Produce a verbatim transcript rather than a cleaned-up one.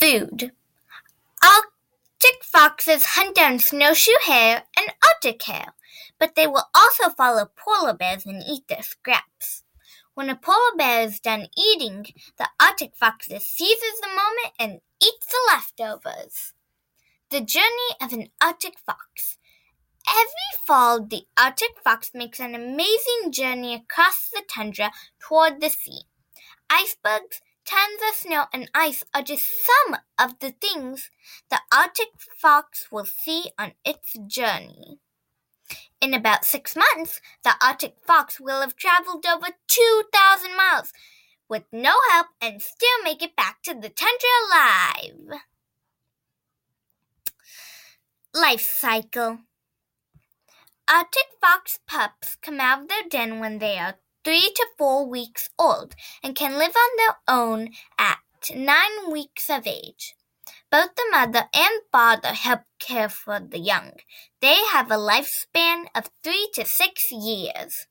Food. Arctic foxes hunt down snowshoe hare and Arctic hare, but they will also follow polar bears and eat their scraps. When a polar bear is done eating, the Arctic fox seizes the moment and eats the leftovers. The journey of an Arctic fox. Every fall, the Arctic fox makes an amazing journey across the tundra toward the sea. Icebergs, tons of snow, and ice are just some of the things the Arctic fox will see on its journey. In about six months, the Arctic fox will have traveled over two thousand miles with no help and still make it back to the tundra alive. Life cycle. Arctic fox pups come out of their den when they are three to four weeks old and can live on their own at nine weeks of age. Both the mother and father help care for the young. They have a lifespan of three to six years.